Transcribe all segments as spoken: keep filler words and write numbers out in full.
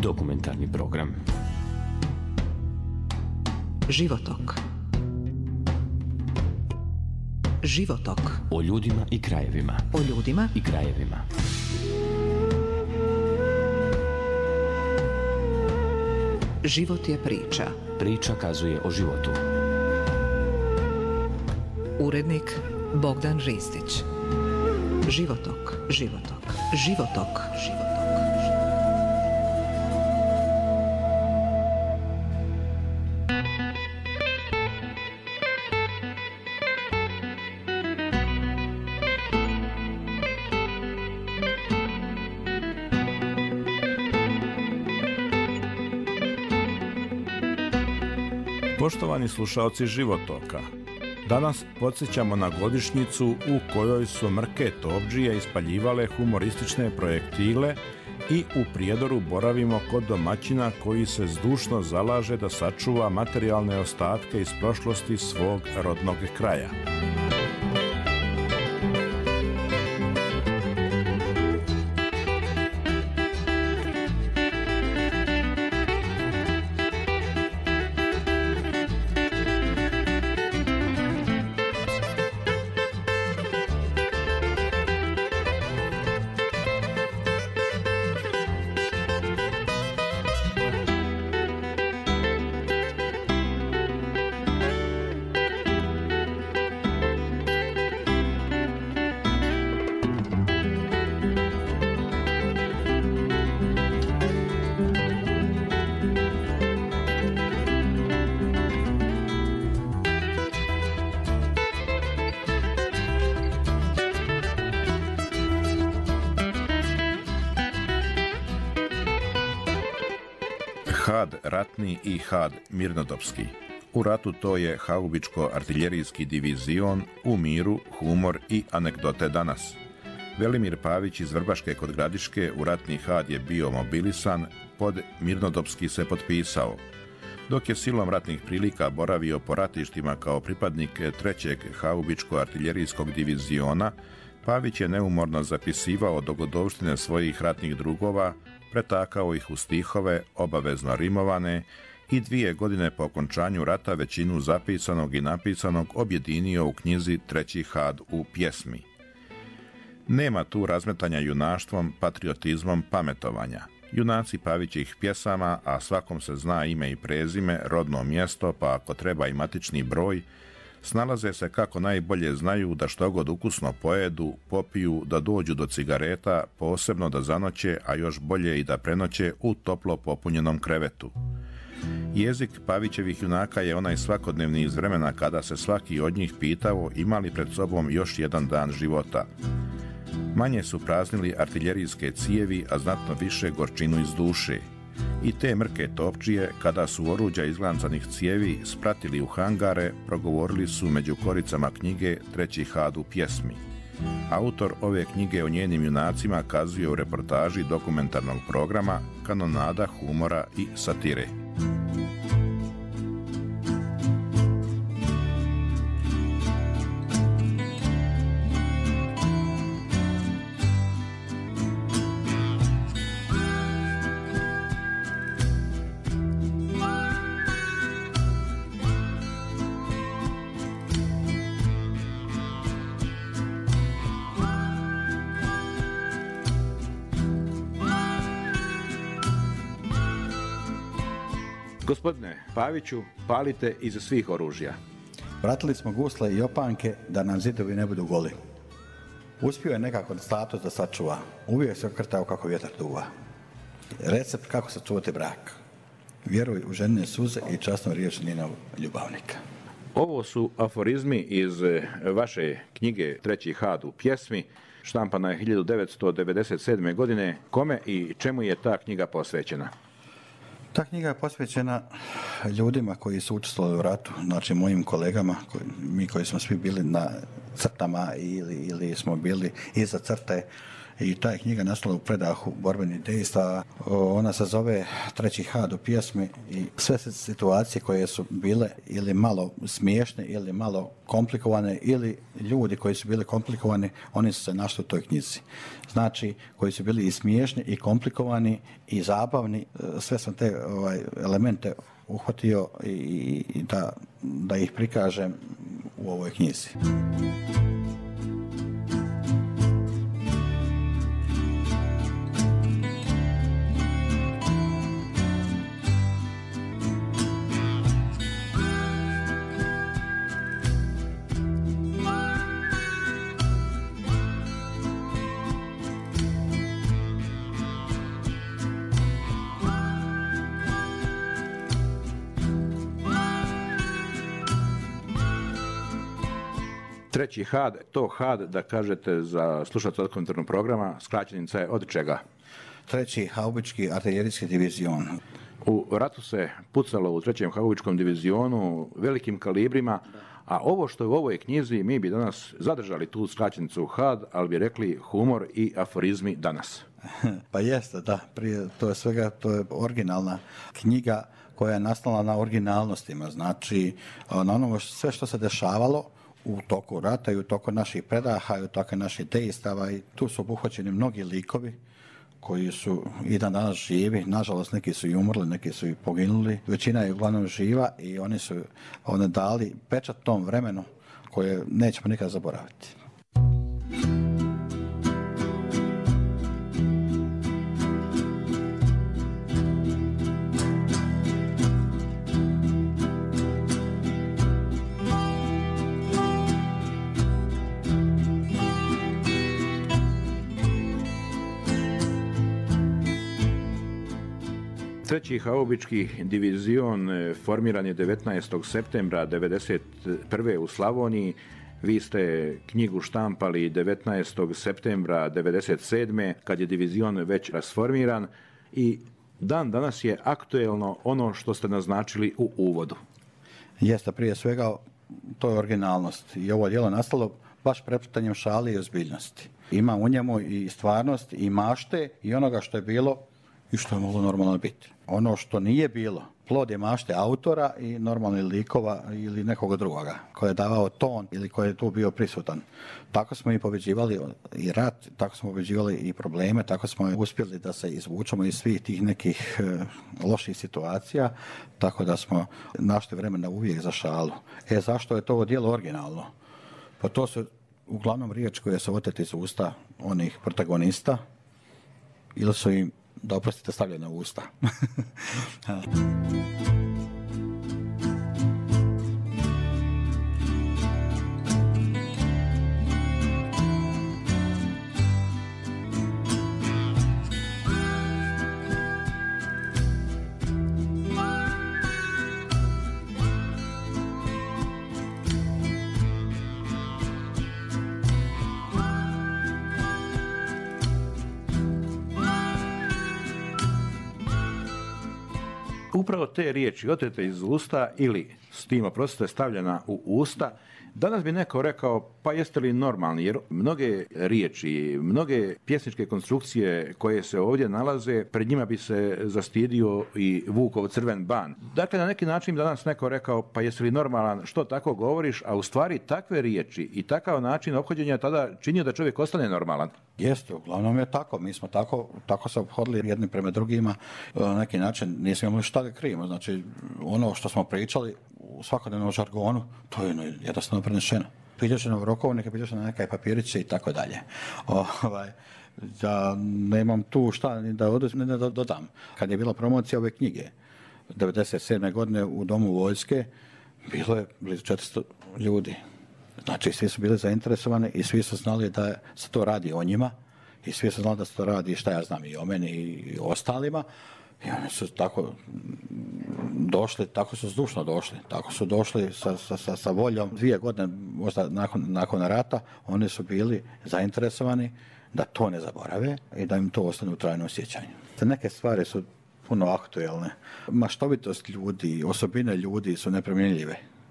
Dokumentarni program Životok. Životok. O ljudima i krajevima. O ljudima i krajevima. Život je priča. Priča kazuje o životu. Urednik Bogdan Ristić. Životok, životok, životok, životok. Poštovani slušaoci Životoka, danas podsjećamo na godišnjicu u kojoj su mrke tovdžije ispaljivale humoristične projektile i u Prijedoru boravimo kod domaćina koji se zdušno zalaže da sačuva materijalne ostatke iz prošlosti svog rodnog kraja. Had ratni i Had mirnodopski. U ratu to je haubičko-artiljerijski divizion, u miru humor i anegdote danas. Velimir Pavić iz Vrbaške kod Gradiške u ratni Had je bio mobilisan, pod mirnodopski se potpisao. Dok je silom ratnih prilika boravio po ratištima kao pripadnik trećeg haubičko-artiljerijskog diviziona, Pavić je neumorno zapisivao dogodovštine svojih ratnih drugova, pretakao ih u stihove, obavezno rimovane, i dvije godine po okončanju rata većinu zapisanog i napisanog objedinio u knjizi Treći Had u pjesmi. Nema tu razmetanja junaštvom, patriotizmom, pametovanja. Junaci Pavićih pjesama, a svakom se zna ime i prezime, rodno mjesto, pa ako treba i matični broj, snalaze se kako najbolje znaju da što god ukusno pojedu, popiju, da dođu do cigareta, posebno da zanoće, a još bolje i da prenoće u toplo popunjenom krevetu. Jezik Pavićevih junaka je onaj svakodnevni iz vremena kada se svaki od njih pitao ima li pred sobom još jedan dan života. Manje su praznili artiljerijske cijevi, a znatno više gorčinu iz duše. I te mrke topčije, kada su oruđa izglancanih cijevi spratili u hangare, progovorili su među koricama knjige Treći Had u pjesmi. Autor ove knjige o njenim junacima kazuje u reportaži dokumentarnog programa Kanonada humora i satire. Gospodine Paviću, palite iz svih oružja. Vratili smo gusle i opanke da nam zidovi ne budu goli. Uspio je nekako status da sačuva. Uvijek se okrtao kako vjetar duva. Recept kako sačuvati brak. Vjeruj u ženine suze i časnu riječ njenog ljubavnika. Ovo su aforizmi iz vaše knjige Treći Had u pjesmi, štampana je hiljadu devetsto devedeset sedme. godine. Kome i čemu je ta knjiga posvećena? Ta knjiga je posvećena ljudima koji su učestvovali u ratu, znači mojim kolegama, koji, mi koji smo svi bili na crtama ili, ili smo bili iza crte. I ta je knjiga nastala u predahu borbenih dejstava. Ona se zove Treći had u pjesmi i sve situacije koje su bile ili malo smiješne ili malo komplikovane ili ljudi koji su bili komplikovani, oni su se našli u toj knjizi. Znači, koji su bili i smiješni i komplikovani i zabavni, sve sam te ovaj, elemente uhvatio i, i da, da ih prikažem u ovoj knjizi. Treći had, to had da kažete za slušatelja dokumentarnog programa, skraćenica je od čega? Treći haubički artiljerijski divizion. U ratu se pucalo u trećem haubičkom divizionu velikim kalibrima, a ovo što je u ovoj knjizi, mi bi danas zadržali tu skraćenicu had, ali bi rekli humor i aforizmi danas. Pa jeste, da. Prije, to je svega, to je originalna knjiga koja je nastala na originalnostima. Znači, na ono sve što se dešavalo u toku rata i u toku naših predaha i u toku naših dejstava i tu su obuhvaćeni mnogi likovi koji su i dan danas živi. Nažalost, neki su i umrli, neki su i poginuli. Većina je uglavnom živa i oni su one dali pečat tom vremenu koje nećemo nikad zaboraviti. Treći haubički divizion formiran je devetnaestog septembra devedeset prve u Slavoniji. Vi ste knjigu štampali devetnaestog septembra devedeset sedme kad je divizion već rasformiran i dan danas je aktuelno ono što ste naznačili u uvodu. Jeste, prije svega to je originalnost i ovo djelo nastalo baš preplitanjem šale i ozbiljnosti. Ima u njemu i stvarnost i mašte i onoga što je bilo i što je moglo normalno biti. Ono što nije bilo, plod je mašte autora i normalnih likova ili nekoga drugoga koji je davao ton ili koji je tu bio prisutan. Tako smo i pobjeđivali i rat, tako smo pobjeđivali i probleme, tako smo uspjeli da se izvučemo iz svih tih nekih e, loših situacija, tako da smo našli vremena uvijek za šalu. E, zašto je to djelo originalno? Pa to su uglavnom riječi koje su otete iz usta onih protagonista ili su im, da oprostite, stavljene u usta. Upravo te riječi otete iz usta ili s tim, oprostite, stavljena u usta, danas bi neko rekao, pa jeste li normalni, jer mnoge riječi, mnoge pjesničke konstrukcije koje se ovdje nalaze, pred njima bi se zastidio i Vukov crven ban. Dakle, na neki način danas neko rekao, pa jesi li normalan, što tako govoriš, a u stvari takve riječi i takav način ophođenja tada činio da čovjek ostane normalan. Jeste, uglavnom je tako. Mi smo tako, tako se ophodili jedni prema drugima. Na neki način nismo imali šta da krijemo. Znači, ono što smo pričali u svakodnevnom žargonu, to je jednostavno prenešeno. Piljaše na rokovnike, piljaše na neke papiriće i tako dalje. Ovaj, ja nemam tu šta ni da oduzim, ni da dodam. Kad je bila promocija ove knjige, devedeset sedme godine u Domu vojske, bilo je blizu četiristo ljudi. Znači, svi su bili zainteresovani i svi su znali da se to radi o njima i svi su znali da se to radi, šta ja znam, i o meni i o ostalima. I oni su tako došli, tako su zdušno došli, tako su došli sa, sa, sa, sa voljom. Dvije godine, možda nakon, nakon rata, oni su bili zainteresovani da to ne zaborave i da im to ostane u trajnom sjećanju. Neke stvari su puno aktuelne. Maštovitost ljudi, osobine ljudi su nepromjenljive.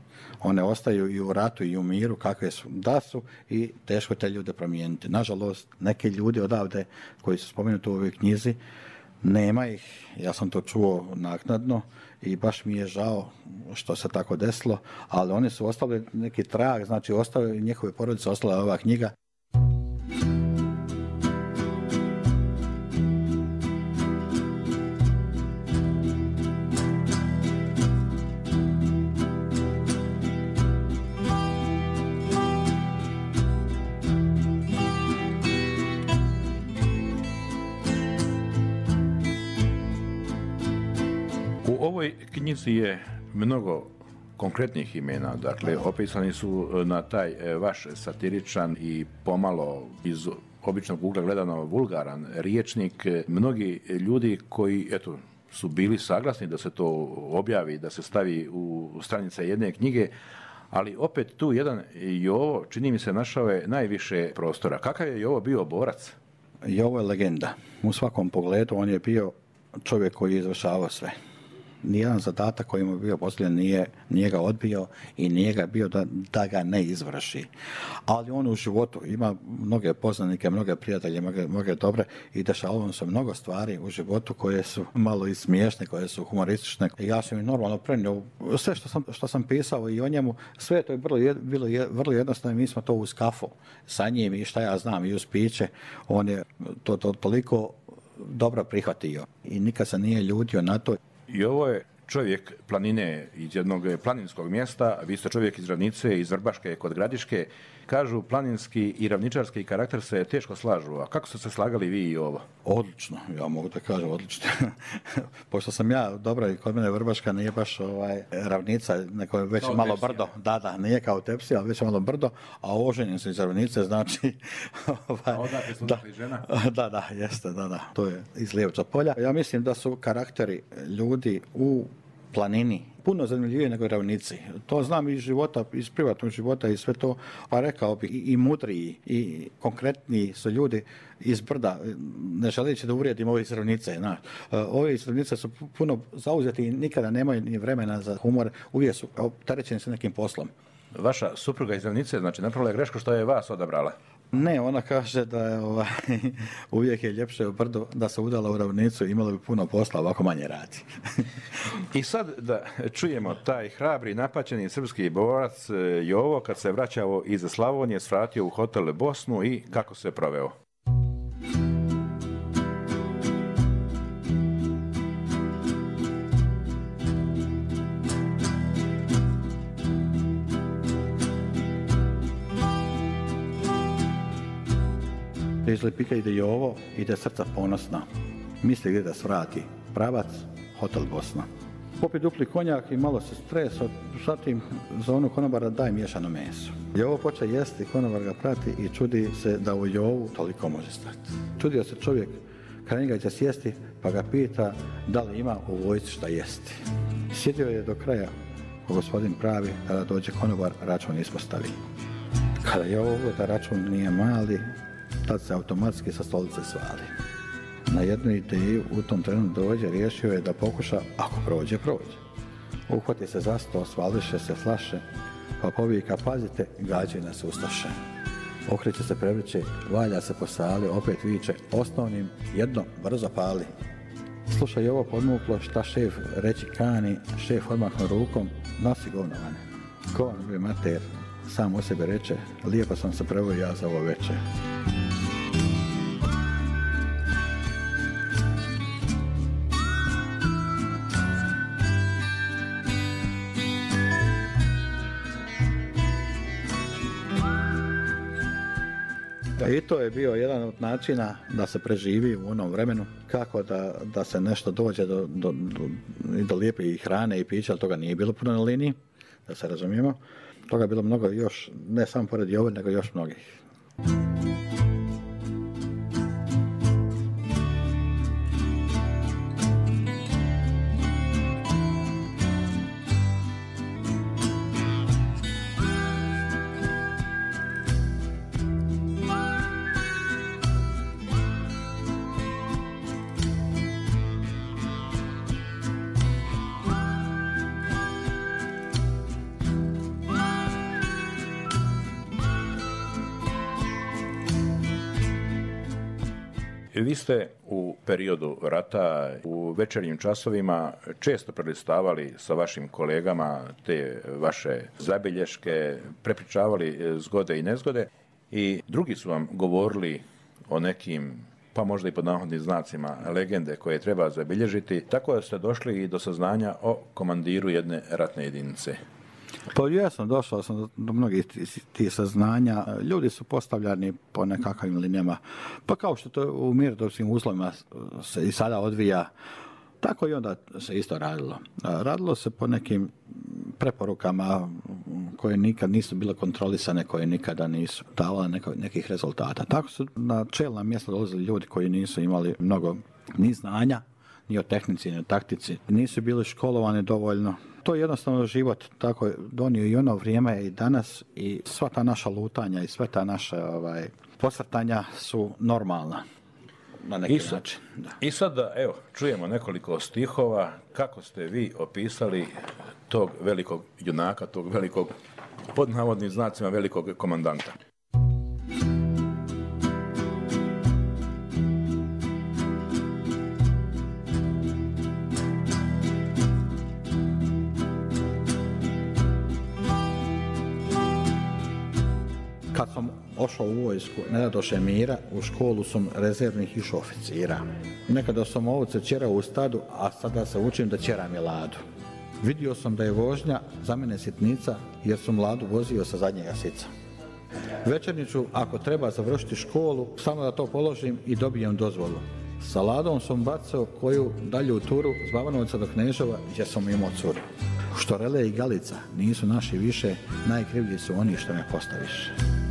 One ostaju i u ratu i u miru kakve su da su i teško te ljude promijeniti. Nažalost, neki ljudi odavde koji su spomenuti u ovoj knjizi, nema ih, ja sam to čuo naknadno i baš mi je žao što se tako desilo, ali oni su ostavili neki trag, znači ostavili, njihove porodice ostala ova knjiga. U ovoj knjizi je mnogo konkretnih imena, dakle opisani su na taj e, vaš satiričan i pomalo iz običnog ugla gledano vulgaran riječnik. Mnogi ljudi koji eto su bili saglasni da se to objavi, da se stavi u stranice jedne knjige, ali opet tu jedan Jovo, čini mi se, našao je najviše prostora. Kakav je Jovo bio borac? Jovo je legenda. U svakom pogledu on je bio čovjek koji je izvršavao sve. Nijedan zadatak koji mu je bio postavljen nije, nije ga odbio i nije ga bio da, da ga ne izvrši. Ali on u životu ima mnoge poznanike, mnoge prijatelje, mnoge, mnoge dobre i dešavalo se mnogo stvari u životu koje su malo i smiješne, koje su humoristične. I ja sam i normalno prenio sve što sam, što sam pisao i o njemu, sve to je bilo, bilo vrlo jednostavno. Mi smo to uz kafu sa njim i šta ja znam i uz piće, on je to, to toliko dobro prihvatio i nikad se nije ljutio na to. I ovo je čovjek planine iz jednog planinskog mjesta, vi ste čovjek iz Ravnice, iz Vrbaške kod Gradiške. Kažu planinski i ravničarski karakter se teško slažu, a kako ste se slagali vi i ovo? Odlično, ja mogu da kažem odlično. Pošto sam ja dobra i kod mene Vrbaška nije baš ovaj, Ravnica, neko je već kao malo tepsija. Brdo. Da, da, nije kao Tepsija, ali već malo brdo, a oženjen se iz Ravnice, znači... Ovaj, a odakle su dakle žena? Da, da, jeste, da, da, to je iz Lijevca polja. Ja mislim da su karakteri ljudi u planini puno zanimljivije nego Ravnici. To znam iz života, iz privatnog života i sve to, pa rekao bi i, i mudriji i konkretniji su ljudi iz brda, ne želeći da uvrijedim ove iz Ravnice. Na. Ove iz Ravnice su puno zauzeti i nikada nemaju ni vremena za humor, uvijek su opterećeni sa nekim poslom. Vaša supruga iz Ravnice, znači napravila je grešku što je vas odabrala? Ne, ona kaže da je ovaj, uvijek je ljepše u brdu, da se udala u Ravnicu i imala bi puno posla, ovako manje radi. I sad da čujemo taj hrabri, napaćeni srpski borac Jovo kad se vraćao iz Slavonije, svratio u hotel Bosnu i kako se proveo. Iz Lipika ide Jovo, ide srca ponosna. Misli gdje da svrati. Pravac, hotel Bosna. Popije dupli konjak i malo se stres, zatim za onu konobara daj miješano meso. Jovo poče jesti, konobar ga prati i čudi se da u Jovu toliko može stati. Čudio se čovjek, kad njega će sjesti, pa ga pita da li ima u vojsci šta jesti. Sjedio je do kraja, ko gospodin pravi, kada dođe konobar, račun ispostavi. Kada Jovo ugleda račun nije mali, tad se automatski sa stolice svali. Na jednu ideju u tom trenu dođe, riješio je da pokuša, ako prođe, prođe. Uhvati se za sto, svališe se flaše, pa povika, pazite, gađe nas ustaše. Okreće se, prevrće, valja se po sali, opet viče, osnovnim, jedno, brzo pali. Slušaj ovo podmuklo, šta šef reći kani, šef odmahno rukom, nosi govnovane. Kovan bi mater, sam o sebi reče, lijepo sam se preveo ja za ovo večer. I to je bio jedan od načina da se preživi u onom vremenu, kako da, da se nešto dođe do, do, do, do lijepe i hrane i pića, ali toga nije bilo puno na liniji, da se razumijemo. Toga je bilo mnogo još, ne samo pored Jove, nego još mnogih. Vi ste u periodu rata u večernjim časovima često prelistavali sa vašim kolegama te vaše zabilješke, prepričavali zgode i nezgode i drugi su vam govorili o nekim, pa možda i pod navodnim znacima, legende koje treba zabilježiti, tako da ste došli i do saznanja o komandiru jedne ratne jedinice. Pa ja sam došao sam do mnogih tih saznanja. Ljudi su postavljani po nekakvim linijama. Pa kao što to u mirnodopskim uslovima se i sada odvija, tako i onda se isto radilo. Radilo se po nekim preporukama koje nikad nisu bile kontrolisane, koje nikada nisu davale neko, nekih rezultata. Tako su na čelna mjesta dolazili ljudi koji nisu imali mnogo ni znanja, ni o tehnici, ni o taktici. Nisu bili školovani dovoljno. To je jednostavno život tako donio i ono vrijeme i danas i sva ta naša lutanja i sve ta naša ovaj, posrtanja su normalna na neki I sad, način. Da. I sad da, evo, čujemo nekoliko stihova kako ste vi opisali tog velikog junaka, tog velikog, pod navodnim znacima, velikog komandanta. Kad sam ošao u vojsku, ne radoše mira, u školu sam rezervnih išao oficira. Nekada sam ovce ćerao u stadu, a sada se učim da ćeram je ladu. Vidio sam da je vožnja za mene sitnica, jer sam ladu vozio sa zadnjega sica. Večerniću, ako treba završiti školu, samo da to položim i dobijem dozvolu. Sa ladom sam bacao koju dalju turu s Bavanovca do Kneževa, gdje sam imao curu. Štorele i Galica nisu naši više, najkrivlji su oni što me postaviš.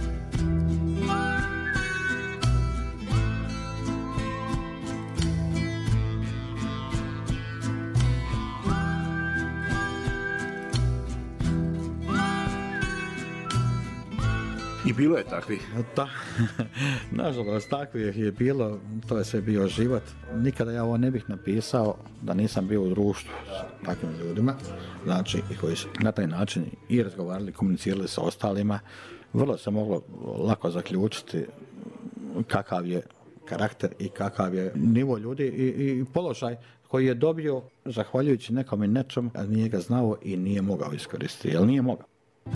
I bilo je takvi. Da, nažalost takvih je bilo, to je sve bio život. Nikada ja ovo ne bih napisao da nisam bio u društvu s takvim ljudima, znači i koji su na taj način i razgovarali, komunicirali sa ostalima. Vrlo se moglo lako zaključiti kakav je karakter i kakav je nivo ljudi i, i položaj koji je dobio zahvaljujući nekom i nečom, a nije ga znao i nije mogao iskoristiti, jer nije mogao.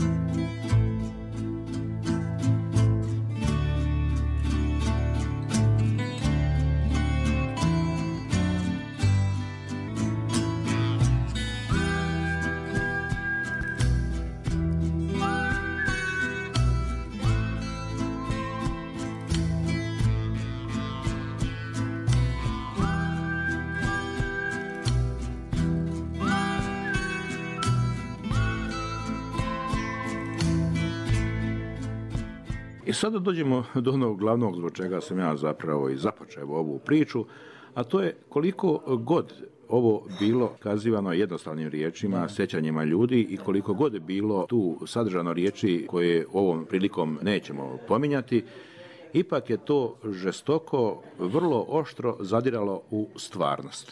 I sada dođemo do onog glavnog zbog čega sam ja zapravo i započeo ovu priču, a to je koliko god ovo bilo kazivano jednostavnim riječima, sjećanjima ljudi i koliko god je bilo tu sadržano riječi koje ovom prilikom nećemo pominjati, ipak je to žestoko, vrlo oštro zadiralo u stvarnost.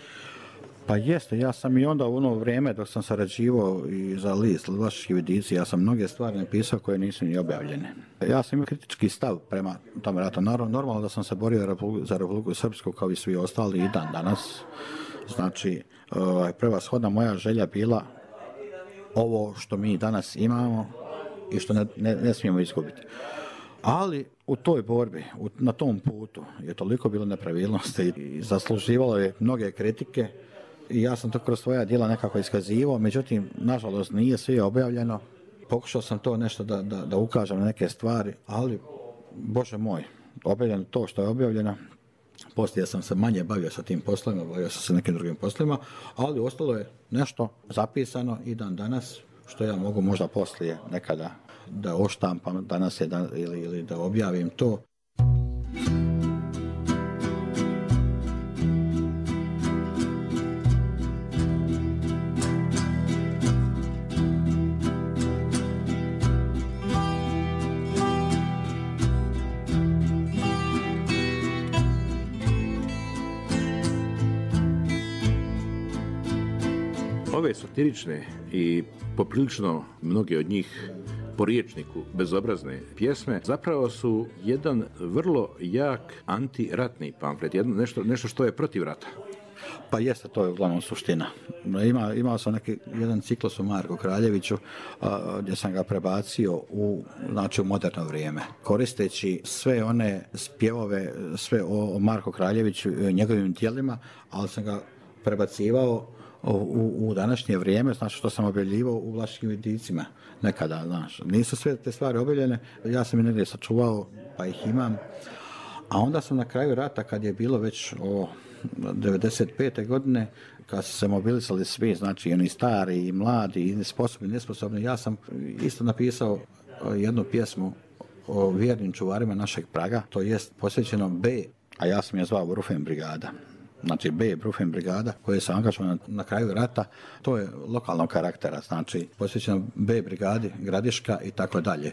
Pa jeste, ja sam i onda u ono vrijeme dok sam sarađivao i za list Vaših vidici, ja sam mnoge stvari napisao koje nisu ni objavljene. Ja sam imao kritički stav prema tom ratu. Normalno da sam se borio za Republiku Srpsku kao i svi ostali i dan danas. Znači, prevashodna moja želja bila ovo što mi danas imamo i što ne, ne, ne smijemo izgubiti. Ali u toj borbi, u, na tom putu je toliko bilo nepravilnosti i zasluživalo je mnoge kritike. I ja sam to kroz svoja djela nekako iskazivao, međutim, nažalost, nije sve objavljeno. Pokušao sam to nešto da, da, da ukažem na neke stvari, ali, Bože moj, objavljeno to što je objavljeno. Poslije sam se manje bavio sa tim poslovima, bavio sam se nekim drugim poslovima, ali ostalo je nešto zapisano i dan danas, što ja mogu možda poslije nekada da oštampam danas je dan, ili, ili da objavim to. Ove satirične i poprilično mnoge od njih po riječniku bezobrazne pjesme, zapravo su jedan vrlo jak antiratni pamflet, jedno, nešto, nešto što je protiv rata. Pa jeste, to je uglavnom suština. Ima, imao sam neki jedan ciklus u Marku Kraljeviću a, gdje sam ga prebacio u, znači, u moderno vrijeme. Koristeći sve one spjevove, sve o, o Marku Kraljeviću i njegovim djelima, ali sam ga prebacivao u, u današnje vrijeme, znači što sam objavljivao u Vlaškim vidicima nekada, znaš. Nisu sve te stvari objavljene, ja sam ih negdje sačuvao, pa ih imam. A onda sam na kraju rata, kad je bilo već o devedeset pete godine, kad su se mobilisali svi, znači i oni stari i mladi i sposobni i nesposobni, ja sam isto napisao jednu pjesmu o vjernim čuvarima našeg praga, to jest posvećeno B, a ja sam je zvao Brufen brigada. Znači B, Brufen brigada, koja je se angažovana na kraju rata, to je lokalnog karaktera, znači posvećeno B brigadi, Gradiška i tako dalje.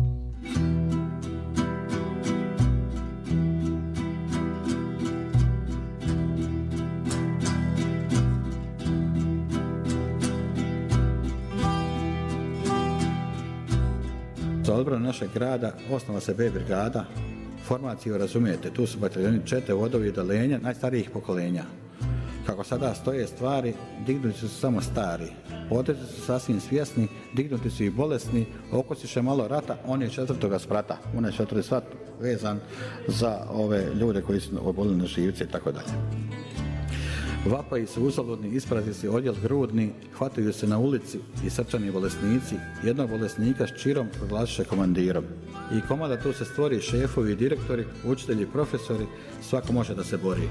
Za odbranu našeg grada osnova se B brigada. Formaciju razumijete, tu su bataljoni čete, vodovi i odelenja najstarijih pokolenja. Kako sada stoje stvari, dignuti su samo stari. Potezi su sasvim svjesni, dignuti su i bolesni, okusiše malo rata, on je četvrtoga sprata. On je četvrti svat vezan za ove ljude koji su obolili na živce i tako dalje. Vapaji su uzaludni, isprazi se odjel grudni, hvataju se na ulici i srčani bolesnici, jednog bolesnika s čirom proglašiše komandirom. I komada tu se stvori šefovi i direktori, učitelji, profesori, svako može da se bori.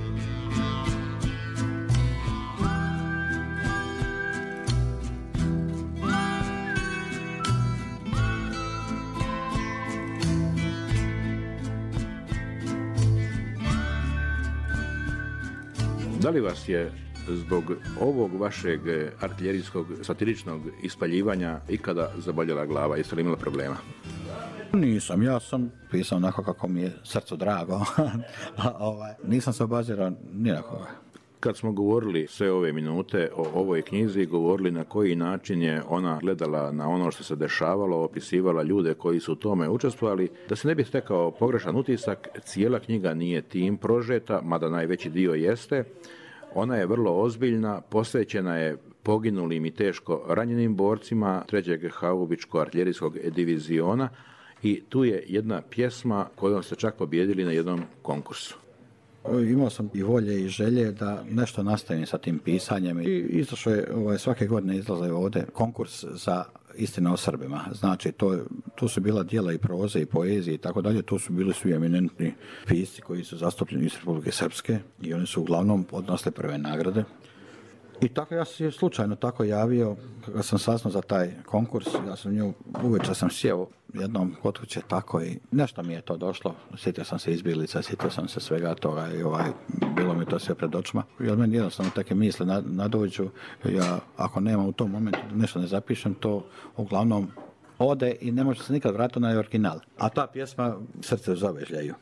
Da li vas je zbog ovog vašeg artiljerijskog satiričnog ispaljivanja ikada zaboljela glava? Jeste li imali problema? Nisam, ja sam pisao onako kako mi je srcu drago. ovaj, nisam se obazirao ni na koga. Kad smo govorili sve ove minute o ovoj knjizi, govorili na koji način je ona gledala na ono što se dešavalo, opisivala ljude koji su u tome učestvovali, da se ne bi stekao pogrešan utisak, cijela knjiga nije tim prožeta, mada najveći dio jeste. Ona je vrlo ozbiljna, posvećena je poginulim i teško ranjenim borcima trećeg haubičko-artiljerijskog diviziona i tu je jedna pjesma kojom ste čak pobijedili na jednom konkursu. Imao sam i volje i želje da nešto nastavim sa tim pisanjem i izašao je, ovaj, svake godine izlaze ovdje konkurs za Istina o Srbima. Znači, to, tu su bila djela i proze i poezije i tako dalje, tu su bili svi eminentni pisci koji su zastupljeni iz Republike Srpske i oni su uglavnom odnosili prve nagrade. I tako ja sam se slučajno tako javio, kada sam saznao za taj konkurs, ja sam nju, uveče sam sjeo jednom kod kuće tako i nešto mi je to došlo, sjetio sam se izbjeglica, sjetio sam se svega toga i ovaj, bilo mi to sve pred očima. Jer meni jednostavno take misle nadođu, ja ako nema u tom momentu nešto ne zapišem, to uglavnom ode i ne može se nikad vratiti na original. A ta pjesma srce zavežljaju.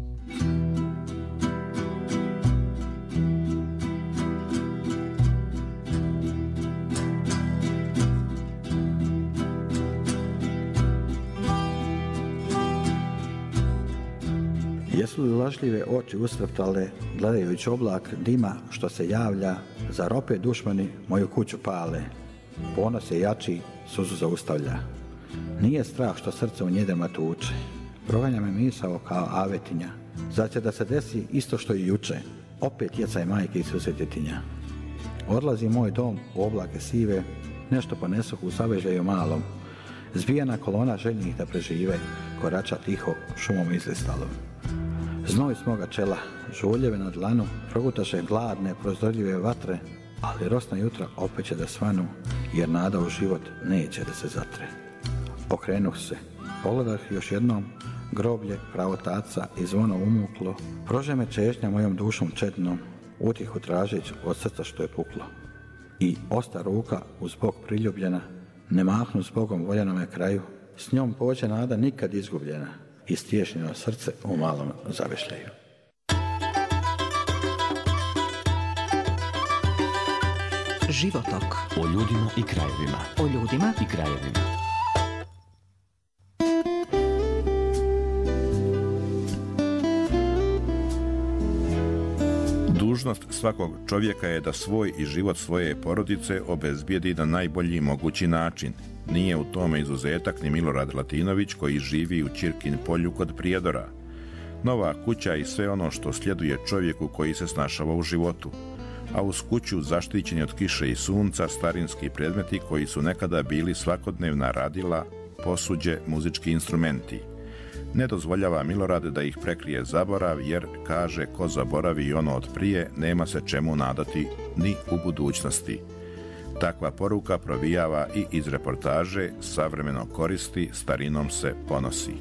Jesu li lažljive oči usvrtale, gledajući oblak dima što se javlja, zar opet dušmani moju kuću pale? Ponos je jači, suzu zaustavlja. Nije strah što srce u njedrima tuče, proganja me misao kao avetinja. Zar će da se desi isto što i juče, opet jecaj majke i susjetjetinja. Odlazi moj dom u oblake sive, nešto ponesuh u savežljaju malom. Zbijena kolona željnih da prežive, korača tiho šumom izlistalom. Znoj s moga čela, žuljeve na dlanu, progutaše gladne, prozorljive vatre, ali rosna jutra opet će da svanu, jer nada u život neće da se zatre. Okrenuh se, pogledah još jednom, groblje pravotaca i zvono umuklo, prože me češnja mojom dušom četnom, utihu tražeć od srca što je puklo. I osta ruka uz bok priljubljena, ne mahnu s Bogom voljenome kraju, s njom pođe nada nikad izgubljena, i stješnjeno srce u malom zavešljaju. Životok. O ljudima i krajevima. O ljudima i krajevima. Dužnost svakog čovjeka je da svoj i život svoje porodice obezbijedi na najbolji mogući način. Nije u tome izuzetak ni Milorad Latinović koji živi u Čirkin polju kod Prijedora. Nova kuća i sve ono što sljeduje čovjeku koji se snašava u životu. A uz kuću zaštićeni od kiše i sunca starinski predmeti koji su nekada bili svakodnevna radila, posuđe, muzički instrumenti. Ne dozvoljava Milorad da ih prekrije zaborav, jer, kaže, ko zaboravi i ono od prije, nema se čemu nadati ni u budućnosti. Takva poruka provijava i iz reportaže, savremeno koristi, starinom se ponosi.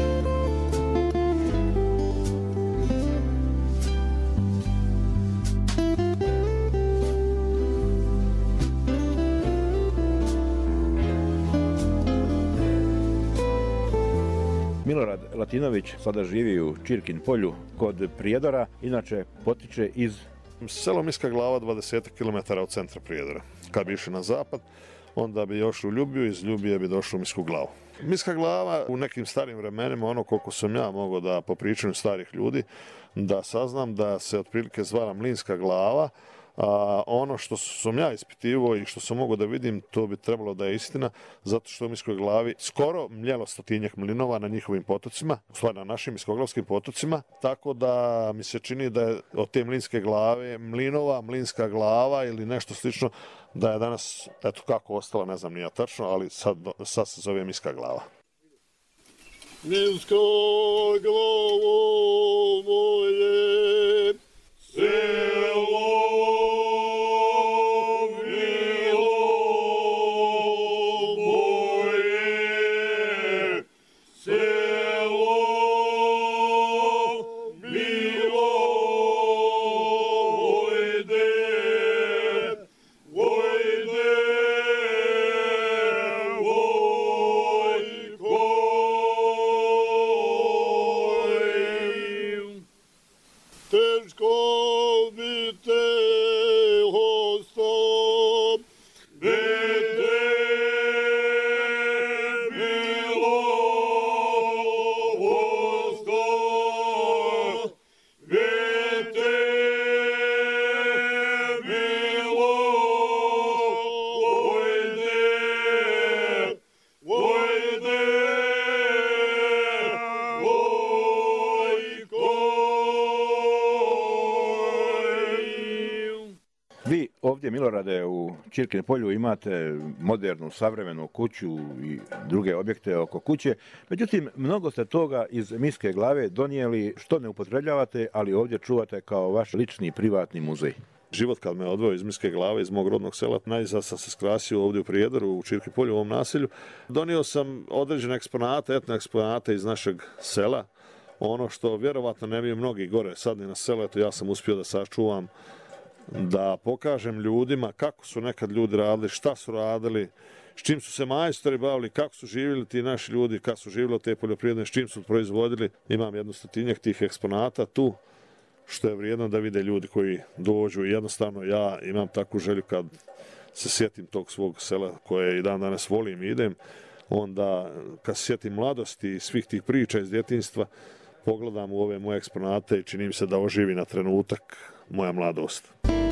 Milorad Latinović sada živi u Čirkin polju kod Prijedora, inače potiče iz... Selo Miska Glava, dvadeset kilometara od centra Prijedora. Kad bi išli na zapad, onda bi još u Ljubiju, iz Ljubije bi došli u Misku Glavu. Miska Glava u nekim starim vremenima, ono koliko sam ja mogao da po pričanju starih ljudi, da saznam da se otprilike zvala Mlinska Glava, a ono što sam ja ispitivao i što sam mogao da vidim, to bi trebalo da je istina, zato što u Miskoj Glavi skoro mljelo stotinjak mlinova na njihovim potocima, u stvari na našim miskoglavskim potocima, tako da mi se čini da je od te Mlinske Glave mlinova, Mlinska Glava ili nešto slično, da je danas, eto kako ostalo, ne znam nije tačno, ali sad, sad se zove Miska Glava. Miska Glavo moje, selo Ovdje, Milorade, u Čirkin polju imate modernu, savremenu kuću i druge objekte oko kuće. Međutim, mnogo ste toga iz Miske Glave donijeli što ne upotrebljavate, ali ovdje čuvate kao vaš lični, privatni muzej. Život kad me odveo iz Miske Glave, iz mog rodnog sela, najzad sam se skrasio ovdje u Prijedoru, u Čirkin polju, u ovom naselju. Donio sam određene eksponate, etno eksponate iz našeg sela. Ono što vjerovatno ne bi mnogi gore sad ni na selu, eto ja sam uspio da sačuvam, da pokažem ljudima kako su nekad ljudi radili, šta su radili, s čim su se majstori bavili, kako su živjeli ti naši ljudi, kako su živjeli te poljoprivredne, s čim su proizvodili. Imam jedno stotinjak tih eksponata tu, što je vrijedno da vide ljudi koji dođu. I jednostavno ja imam takvu želju kad se sjetim tog svog sela koje i dan danas volim i idem, onda kad se sjetim mladosti i svih tih priča iz djetinjstva, pogledam u ove moje eksponate i čini mi se da oživi na trenutak moja mladost.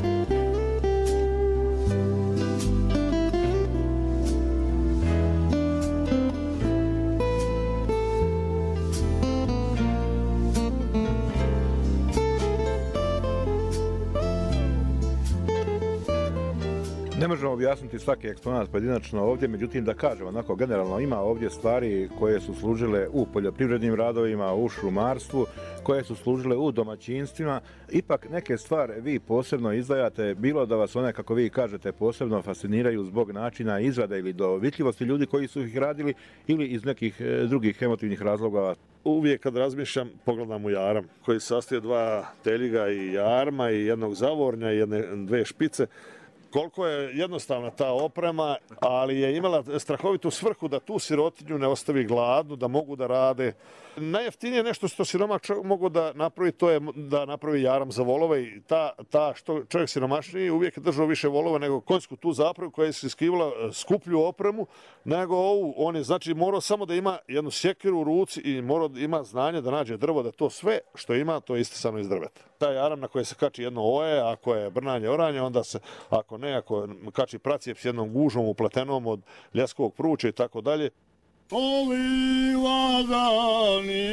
Ne možemo objasniti svaki eksponat pojedinačno ovdje, međutim da kažem onako generalno ima ovdje stvari koje su služile u poljoprivrednim radovima, u šumarstvu, koje su služile u domaćinstvima. Ipak neke stvari vi posebno izdvajate, bilo da vas one, kako vi kažete, posebno fasciniraju zbog načina izrade ili do vidljivosti ljudi koji su ih radili ili iz nekih drugih emotivnih razloga. Uvijek kad razmišljam, pogledam u jaram koji se sastoji dva teljiga i jarma i jednog zavornja i jedne dve špice. Koliko je jednostavna ta oprema, ali je imala strahovitu svrhu da tu sirotinju ne ostavi gladnu, da mogu da rade. Najjeftinije nešto što siromak mogu da napravi, to je da napravi jaram za volove i ta, ta što čovjek siromašniji uvijek je držao više volova nego konjsku tu zapravu koja je iskivala skuplju opremu, nego ovu. On je znači morao samo da ima jednu sjekiru u ruci i morao da ima znanje da nađe drvo, da to sve što ima, to je istisano iz drveta. taj jaram na koje se kači jedno oje, ako je brnanje oranje, onda se, ako ne, ako kači pracijep s jednom gužom upletenom od ljeskovog pruča i tako dalje. Ovi vazani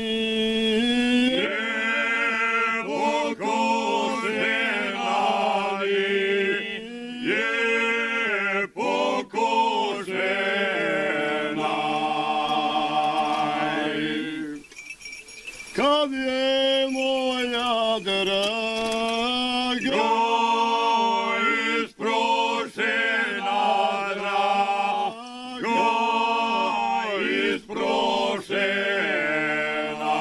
kad je moja draga isprošena, draga isprošena.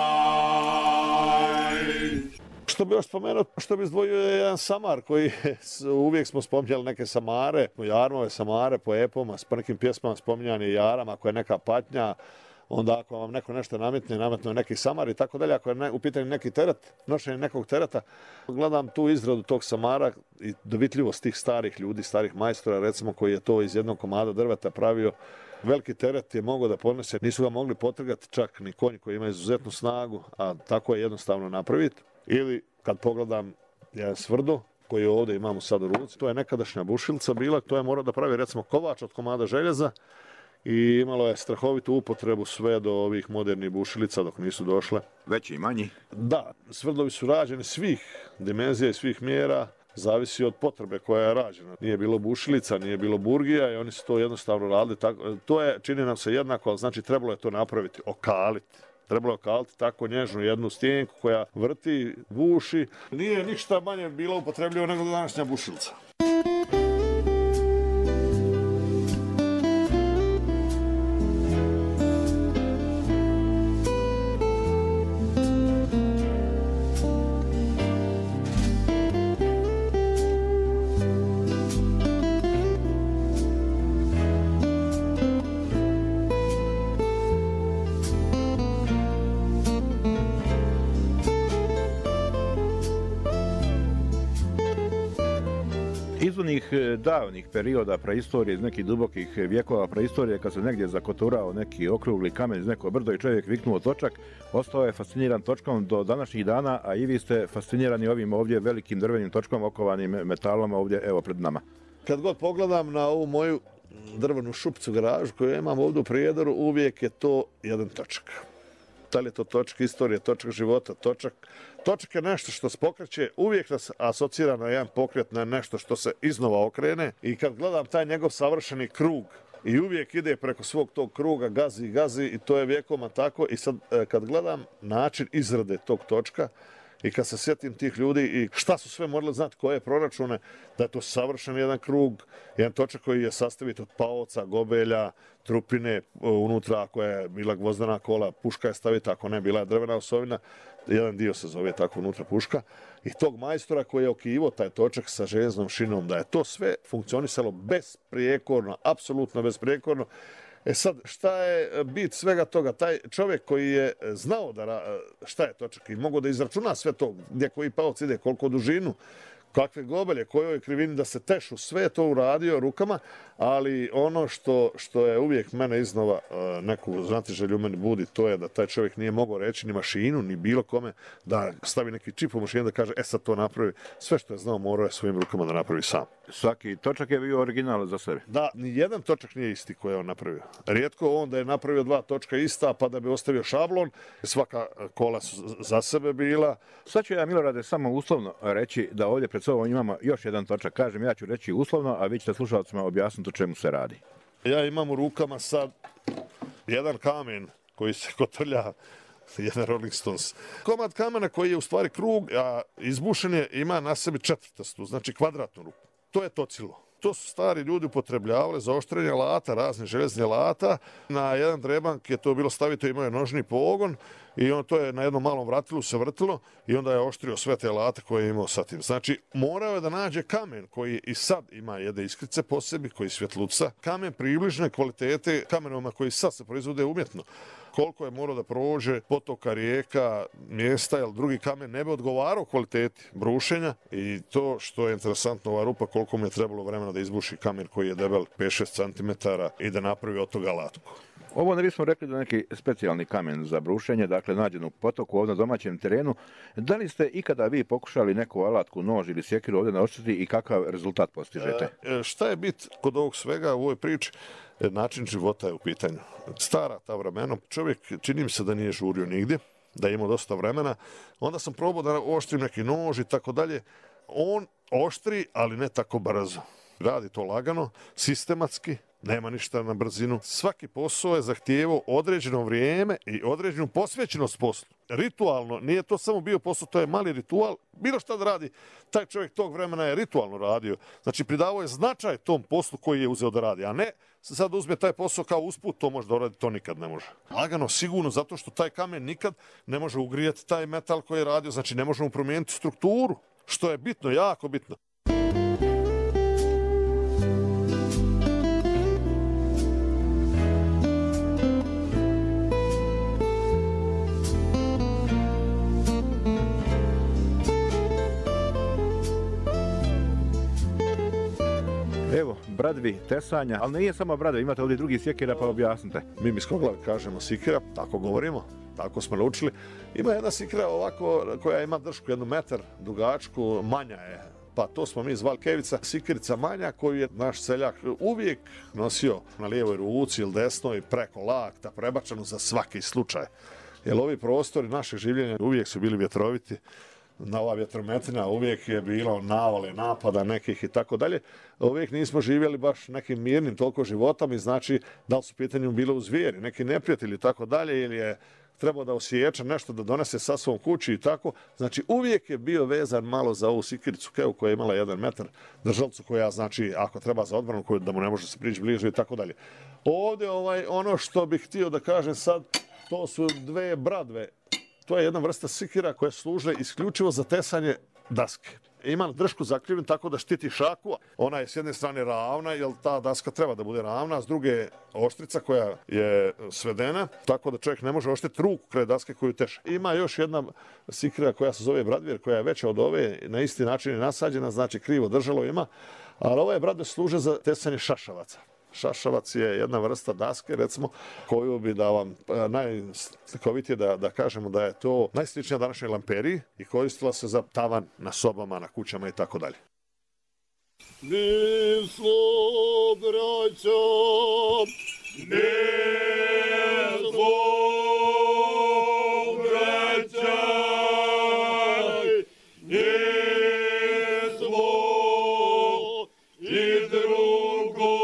Što bi još spomenuo, što bi izdvojio je jedan samar koji uvijek smo spominjali neke samare, jarmove samare po epoma, s nekim pjesmama spominjan je jaram, ako je neka patnja, onda ako vam neko nešto nametne, nametno neki samar i tako dalje, ako je ne, u pitanju neki teret, nošenje nekog tereta, gledam tu izradu tog samara i dovitljivost tih starih ljudi, starih majstora, recimo koji je to iz jednog komada drveta pravio. Veliki teret je mogao da ponese, nisu ga mogli potrgati čak ni konji koji imaju izuzetnu snagu, a tako je jednostavno napraviti. Ili kad pogledam jedan svrdo, koji ovdje imamo sad u ruci, to je nekadašnja bušilca bila, to je morao da pravi recimo kovač od komada željeza, i imalo je strahovitu upotrebu sve do ovih modernih bušilica dok nisu došle. Veći i manji? Da, svrdovi su rađeni svih dimenzija i svih mjera, zavisi od potrebe koja je rađena. Nije bilo bušilica, nije bilo burgija i oni su to jednostavno radili. Tako, to je, čini nam se jednako, ali znači trebalo je to napraviti, okaliti. Trebalo je okaliti tako nježnu jednu stjenku koja vrti, buši. Nije ništa manje bilo upotrebljivo nego današnja bušilica. Iz onih davnih perioda praistorije, iz nekih dubokih vjekova praistorije, kad se negdje zakoturao neki okrugli kamen iz neko brdo i čovjek viknuo točak, ostao je fasciniran točkom do današnjih dana, a i vi ste fascinirani ovim ovdje velikim drvenim točkom okovanim metalom ovdje, evo, pred nama. Kad god pogledam na ovu moju drvenu šupcu garažu koju imam ovdje u Prijedoru, uvijek je to jedan točak. Da li je to točak istorije, točak života, točak... Točak je nešto što se pokreće, uvijek nas asocira na jedan pokret, na nešto što se iznova okrene i kad gledam taj njegov savršeni krug i uvijek ide preko svog tog kruga, gazi i gazi i to je vjekoma tako i sad kad gledam način izrade tog točka i kad se sjetim tih ljudi i šta su sve morali znati, koje proračune, da je to savršen jedan krug, jedan točak koji je sastavit od paoca, gobelja, trupine, unutra ako je bila gvozdena kola, puška je stavita, ako ne, bila je drvena osovina, jedan dio se zove tako unutra puška, i tog majstora koji je okivo taj točak sa željeznom šinom, da je to sve funkcionisalo besprijekorno, apsolutno besprijekorno. E sad, šta je bit svega toga? Taj čovjek koji je znao da šta je točak i mogao da izračuna sve to, gdje koji paoc ide, koliko dužinu, kakve gobelje, kojoj krivini da se tešu, sve je to uradio rukama, ali ono što, što je uvijek mene iznova uh, neku znatiželju u meni budi, to je da taj čovjek nije mogao reći ni mašinu, ni bilo kome da stavi neki čip u mašinu da kaže, e sad to napravi. Sve što je znao morao je svojim rukama da napravi sam. Svaki točak je bio original za sebe. Da, ni jedan točak nije isti koji je on napravio. Rijetko on da je napravio dva točka ista, pa da bi ostavio šablon, svaka kola su za sebe bila. Sad ću ja, Milorade, samo uslovno reći da ovdje pred sobom imamo još jedan točak. Kažem, ja ću reći uslovno, a vi ćete slušalcima objasniti o čemu se radi. Ja imam u rukama sad jedan kamen koji se kotrlja, jedan Rolling Stones. Komad kamena koji je u stvari krug, a izbušen je, ima na sebi četvrtastu, znači kvadratnu ruku. To je tocilo. To su stari ljudi upotrebljavali za oštrenje alata, razne železne alata. Na jedan drebank je to bilo stavito, imao je nožni pogon i on to je na jednom malom vratilu se vrtilo i onda je oštrio sve te alate koje je imao sa tim. Znači, morao je da nađe kamen koji i sad ima jedne iskrice po sebi, koji svjetluca. Kamen približne kvalitete kamenoma koji sad se proizvode umjetno. koliko je morao da prođe potoka, rijeka, mjesta, jer drugi kamen ne bi odgovarao kvaliteti brušenja i to što je interesantno ova rupa, koliko mu je trebalo vremena da izbuši kamen koji je debel pet do šest centimetara i da napravi od toga alatku. Ovo ne bismo rekli da neki specijalni kamen za brušenje, dakle nađen u potoku ovdje na domaćem terenu. Da li ste ikada vi pokušali neku alatku, nož ili sjekiru ovdje naoštriti i kakav rezultat postižete? E, šta je bit kod ovog svega u ovoj priči? E, način života je u pitanju. Stara ta vremena, čovjek čini mi se da nije žurio nigdje, da je imao dosta vremena. Onda sam probao da oštrim neki nož i tako dalje. On oštri, ali ne tako brzo. Radi to lagano, sistematski, nema ništa na brzinu. Svaki posao je zahtijevao određeno vrijeme i određenu posvećenost poslu. Ritualno, nije to samo bio posao, to je mali ritual. Bilo šta da radi, taj čovjek tog vremena je ritualno radio. Znači, pridavao je značaj tom poslu koji je uzeo da radi, a ne sad uzme taj posao kao usput, to može da uradi, to nikad ne može. Lagano, sigurno, zato što taj kamen nikad ne može ugrijati taj metal koji je radio, znači ne može mu promijeniti strukturu, što je bitno, jako bitno. Evo, bradvi, tesanja, ali nije samo bradvi, imate ovdje drugi sjekira, pa objasnite. Mi biskoglavi kažemo sikira, tako govorimo, tako smo naučili. Ima jedna sikira ovako koja ima držku jednu metar dugačku, manja je, pa to smo mi zvali kevica, sikirica manja koju je naš seljak uvijek nosio na lijevoj ruci ili desnoj preko lakta, prebačenu za svaki slučaj. Jer ovi prostori našeg življenja uvijek su bili vjetroviti. Na ova vjetrometina uvijek je bilo navale, napada nekih i tako dalje. Uvijek nismo živjeli baš nekim mirnim toliko životom i znači da li su pitanju bilo u zvijeri, neki neprijatelji i tako dalje ili je trebao da osjeća nešto da donese sa svom kući i tako. Znači uvijek je bio vezan malo za ovu sikiricu kevu koja je imala jedan metar držalcu koja znači ako treba za odbranu koju da mu ne može se prići bliže i tako dalje. Ovdje ovaj, ono što bih htio da kažem sad, to su dve bradve. To je jedna vrsta sikira koja služe isključivo za tesanje daske. Ima držku zakrivljen tako da štiti šaku. Ona je s jedne strane ravna, jer ta daska treba da bude ravna, a s druge je oštrica koja je svedena, tako da čovjek ne može oštriti ruku kraj daske koju teše. Ima još jedna sikira koja se zove bradvir, koja je veća od ove, na isti način je nasađena, znači krivo držalo ima, ali ove bradve služe za tesanje šašavaca. Šašavac je jedna vrsta daske, recimo, koju bi da vam najslikovitije da, da kažemo da je to najsličnija današnjoj lamperiji i koristila se za tavan na sobama, na kućama i tako dalje. Mi smo braća, mi smo braća, mi smo i drugo.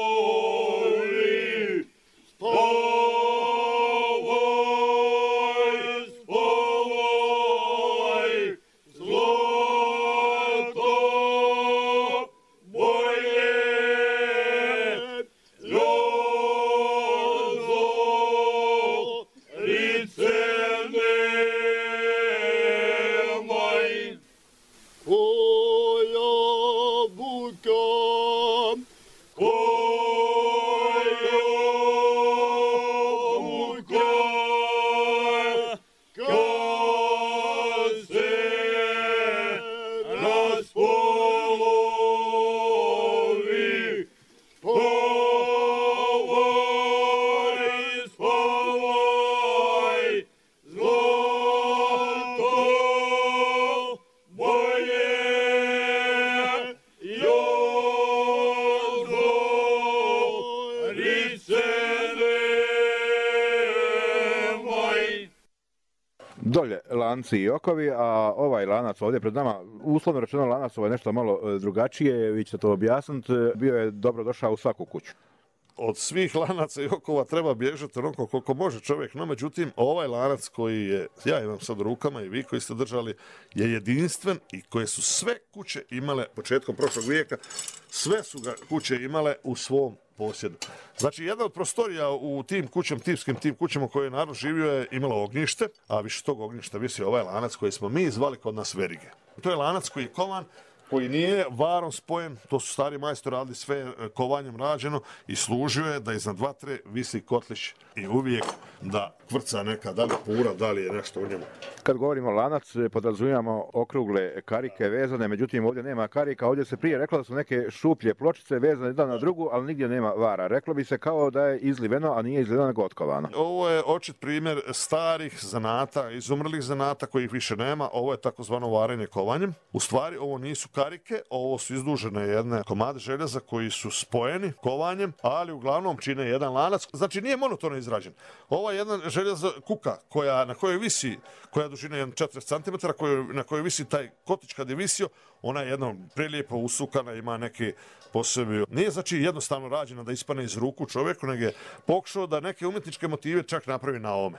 Dolje lanci i okovi, a ovaj lanac ovdje pred nama, uslovno rečeno lanac ovaj nešto malo drugačije, vi ćete to objasniti, bio je dobro došao u svaku kuću. Od svih lanaca i okova treba bježati onako koliko može čovjek, no međutim ovaj lanac koji je, ja imam sad u rukama i vi koji ste držali, je jedinstven i koje su sve kuće imale početkom prošlog vijeka, sve su ga kuće imale u svom posjedu. Znači, jedna od prostorija u tim kućama, tipskim tim kućama koje je narod živio je imalo ognjište, a više tog ognjišta visi ovaj lanac koji smo mi zvali kod nas verige. To je lanac koji je kovan, koji nije varom spojen, to su stari majstori radili sve kovanjem rađeno i služio je da iznad vatre visi kotlić i uvijek da kvrca neka, da li pura, da li je nešto u njemu. Kad govorimo lanac, podrazumijevamo okrugle karike vezane, međutim ovdje nema karika, ovdje se prije reklo da su neke šuplje pločice vezane jedna na drugu, ali nigdje nema vara. Reklo bi se kao da je izliveno, a nije izliveno nego otkovano. Ovo je očit primjer starih zanata, izumrlih zanata kojih više nema. Ovo je takozvano varenje kovanjem. U stvari ovo nisu karike, ovo su izdužene jedne komade željeza koji su spojeni kovanjem, ali uglavnom čine jedan lanac. Znači nije monotono izrađen. Ova jedna željeza kuka koja, na kojoj visi, koja dužina je četrdeset centimetara, na kojoj visi taj kotić kad je visio, ona je jedno prelijepo usukana, ima neke posebe. Nije znači jednostavno rađena da ispane iz ruku čovjeku, nego je pokušao da neke umjetničke motive čak napravi na ovome.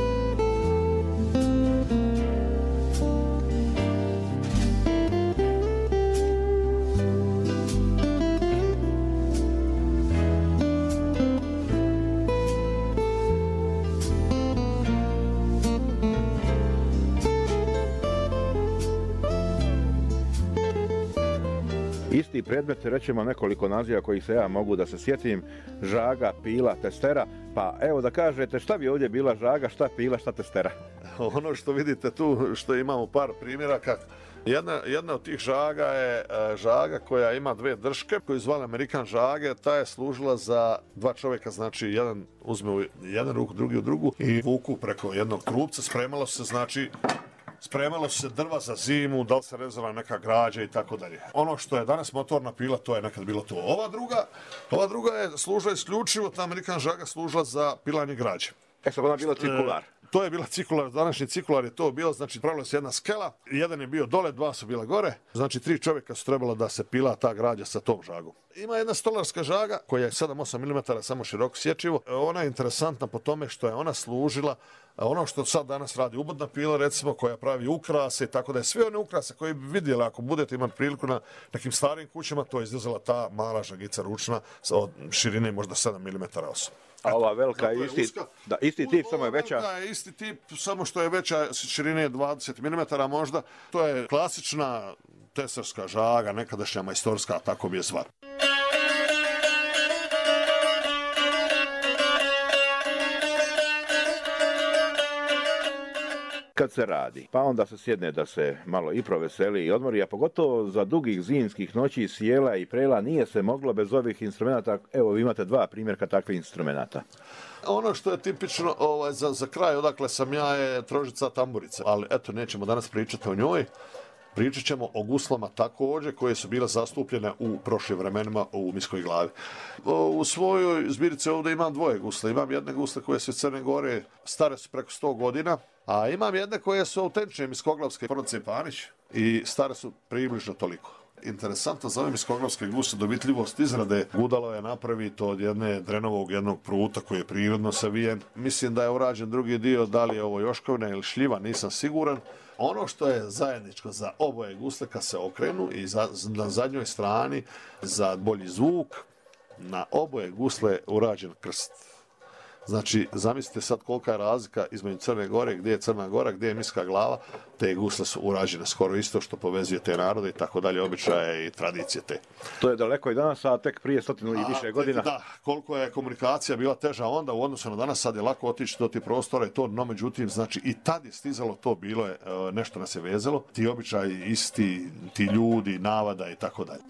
Isti predmet, rećemo nekoliko naziva kojih se ja mogu da se sjetim, žaga, pila, testera, pa evo da kažete šta bi ovdje bila žaga, šta pila, šta testera? Ono što vidite tu, što imamo par primjeraka, jedna, jedna od tih žaga je žaga koja ima dve drške, koju zvali Amerikan žage, ta je služila za dva čovjeka, znači jedan uzme u jedan ruk, drugi u drugu i vuku preko jednog trupca, spremalo se znači Spremalo se drva za zimu, da li se rezala neka građa i tako dalje. Ono što je danas motorna pila, to je nekad bilo to. Ova druga, ova druga je služila isključivo, ta Amerikan žaga služila za pilanje građe. E sad ona bila cirkular. E, to je bila cirkular, današnji cirkular je to bio, znači pravila se jedna skela, jedan je bio dole, dva su bila gore, znači tri čovjeka su trebalo da se pila ta građa sa tom žagom. Ima jedna stolarska žaga koja je sedam osam milimetara samo široko sječivo. Ona je interesantna po tome što je ona služila ono što sad danas radi ubodna pila, recimo, koja pravi ukrase, tako da je sve one ukrase koje bi vidjeli ako budete imati priliku na nekim starim kućama, to je izlazila ta mala žagica ručna od širine možda sedam milimetara osam. A ova velika je isti, da, isti tip, samo je veća? Velika je isti tip, samo što je veća, širine dvadeset milimetara možda. To je klasična tesarska žaga, nekadašnja majstorska, tako bi je zvar. Kad se radi, pa onda se sjedne da se malo i proveseli i odmori, a pogotovo za dugih zimskih noći sjela i prela nije se moglo bez ovih instrumenta. Evo, vi imate dva primjerka takvih instrumenta. Ono što je tipično ovaj, za, za kraj odakle sam ja je trožica tamburice, ali eto, nećemo danas pričati o njoj. Pričat ćemo o guslama također koje su bile zastupljene u prošlim vremenima u Miskoj glavi. U svojoj zbirci ovdje imam dvoje gusle. Imam jedne gusle koje su iz Crne Gore, stare su preko sto godina, a imam jedne koje su autentične miskoglavske porodice Panić i stare su približno toliko. Interesantno za ove miskoglavske gusle dovitljivost izrade gudalo je napraviti od jedne drenovog jednog pruta koji je prirodno savijen. Mislim da je urađen drugi dio, da li je ovo joškovina ili šljiva, nisam siguran. Ono što je zajedničko za oboje gusle kad se okrenu i za, na zadnjoj strani za bolji zvuk, na oboje gusle je urađen krst. Znači, zamislite sad kolika je razlika između Crne Gore, gdje je Crna Gora, gdje je Miska glava. Te gusle su urađene skoro isto što povezuje te narode i tako dalje, običaje i tradicije te. To je daleko i danas, a tek prije stotinu i više godina. Da, koliko je komunikacija bila teža onda u odnosu na danas, sad je lako otići do tih prostora i to, no međutim, znači i tad je stizalo to, bilo je, nešto nas je vezalo, ti običaji isti, ti ljudi, navada i tako dalje.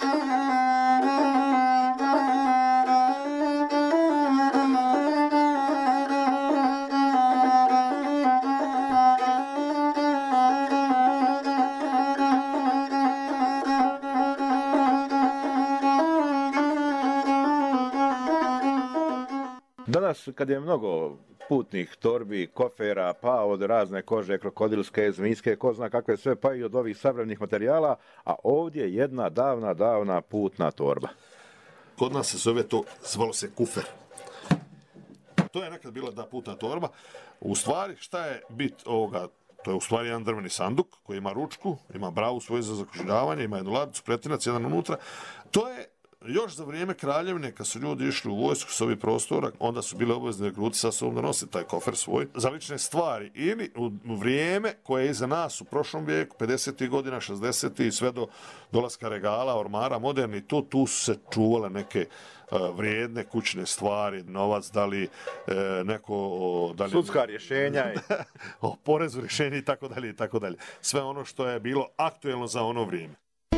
Danas, kad je mnogo putnih torbi, kofera, pa od razne kože, krokodilske, zmijske, ko zna kakve sve, pa i od ovih savremenih materijala, a ovdje jedna davna, davna putna torba. Kod nas se zove to, zvalo se kufer. To je nekad bila da putna torba. U stvari, šta je bit ovoga? To je u stvari jedan drveni sanduk koji ima ručku, ima bravu svoju za zakužljavanje, ima jednu ladicu, pretinac, jedan unutra. To je Još za vrijeme kraljevine, kad su ljudi išli u vojsku s ovih prostora, onda su bile obavezni regruti sa sobom da nose taj kofer svoj za lične stvari. Ili u vrijeme koje je iza nas u prošlom vijeku, pedesetih godina, šezdesetih i sve do dolaska regala, ormara, moderni, tu, tu su se čuvale neke vrijedne kućne stvari, novac, da li e, neko... Da li, sudska rješenja. o porezu rješenja i tako dalje i tako dalje. Sve ono što je bilo aktuelno za ono vrijeme.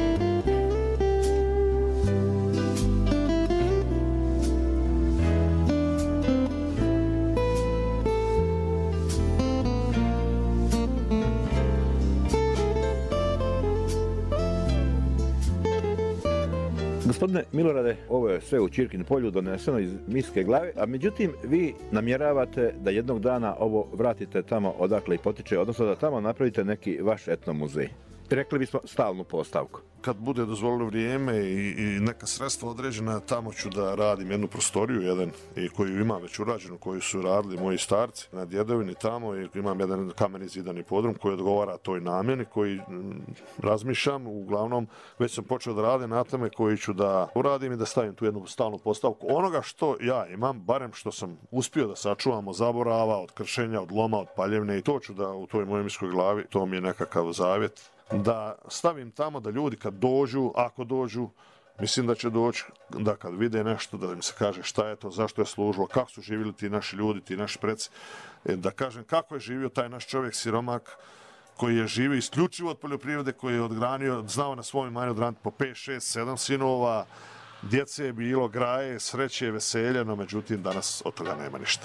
Gospodine Milorade, ovo je sve u Čirkin polju doneseno iz Miske glave, a međutim vi namjeravate da jednog dana ovo vratite tamo odakle i potiče, odnosno da tamo napravite neki vaš etnomuzej. Rekli bismo stalnu postavku. Kad bude dozvolilo vrijeme i, i neka sredstva određena, tamo ću da radim jednu prostoriju, jedan, i koju imam već urađenu, koju su radili moji starci na djedovini tamo, i imam jedan kameni zidani podrum koji odgovara toj namjeni, koji m, razmišljam, uglavnom već sam počeo da radim na tome koji ću da uradim i da stavim tu jednu stalnu postavku. Onoga što ja imam, barem što sam uspio da sačuvam od zaborava, od kršenja, od loma, od paljevne, i to ću da u toj mojoj miskoj glavi, to mi je nekakav zavjet, da stavim tamo da ljudi kad dođu, ako dođu, mislim da će doći, da kad vide nešto, da im se kaže šta je to, zašto je služilo, kako su živjeli ti naši ljudi, ti naši preci, da kažem kako je živio taj naš čovjek siromak, koji je živio isključivo od poljoprivrede, koji je odgranio, znao na svom imanju odgraniti po pet, šest, sedam sinova, djece je bilo, graje, sreće, veselje, no međutim danas od toga nema ništa.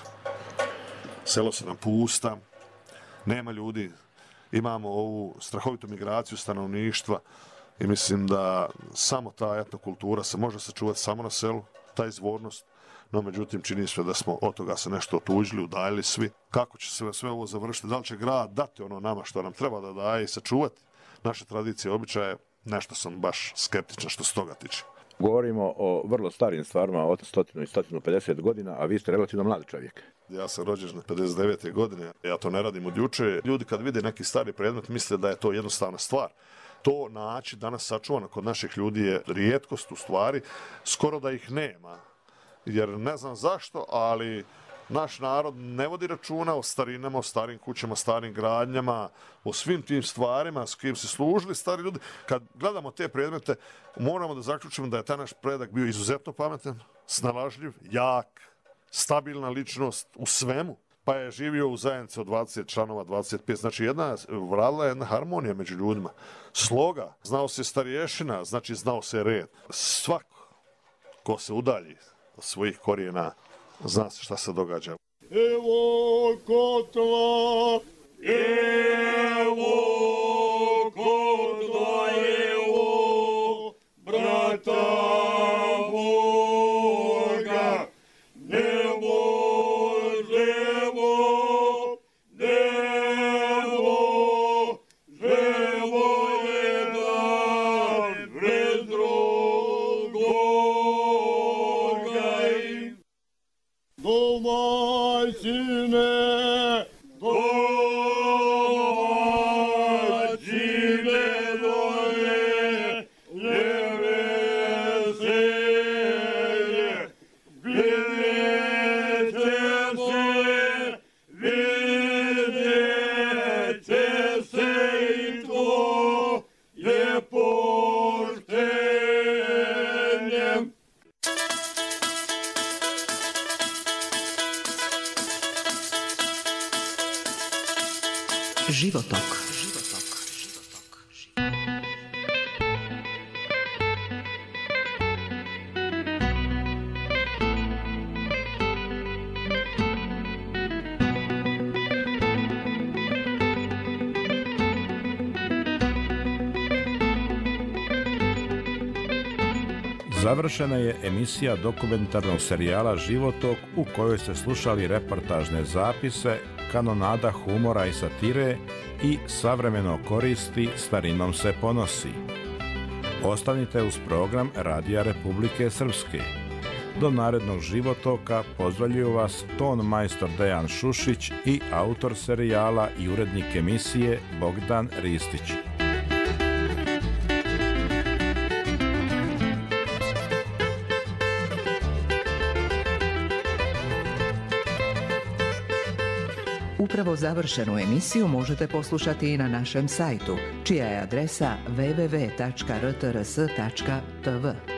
Selo se nam pusta, nema ljudi, imamo ovu strahovitu migraciju stanovništva i mislim da samo ta etnokultura se može sačuvati samo na selu, ta izvornost, no međutim čini se da smo od toga se nešto otuđili, udaljili svi. Kako će se sve ovo završiti, da li će grad dati ono nama što nam treba da daje i sačuvati naše tradicije, običaje, nešto sam baš skeptičan što se toga tiče. Govorimo o vrlo starim stvarima od stotinu i stotinu pedeset godina, a vi ste relativno mladi čovjek. Ja sam rođen pedeset devete godine, ja to ne radim od juče. Ljudi kad vide neki stari predmet misle da je to jednostavna stvar. To naći danas sačuvano kod naših ljudi je rijetkost u stvari, skoro da ih nema. Jer ne znam zašto, ali naš narod ne vodi računa o starinama, o starim kućama, starim gradnjama, o svim tim stvarima s kojim se služili stari ljudi. Kad gledamo te predmete, moramo da zaključimo da je taj naš predak bio izuzetno pametan, snalažljiv, jak, stabilna ličnost u svemu, pa je živio u zajednici od dvadeset članova, dvadeset pet, znači jedna, vladala jedna harmonija među ljudima. Sloga, znao se starješina, znači znao se red. Svako ko se udalji od svojih korijena, zna se šta se događa. Evo kotla, evo kotla, evo brata Boga, ne možemo, ne možemo jedan bez drugoga. Domaćine, domaćine moje, je veselje, vidjet će se, vidjet će se i to je poštenje. Životok. Završena je emisija dokumentarnog serijala Životok u kojoj ste slušali reportažne zapise, kanonada humora i satire i savremeno koristi, starinom se ponosi. Ostanite uz program Radija Republike Srpske. Do narednog Životoka pozdravljuju vas ton majstor Dejan Šušić i autor serijala i urednik emisije Bogdan Ristić. Upravo završenu emisiju možete poslušati i na našem sajtu, čija je adresa w w w tačka r t r s tačka t v.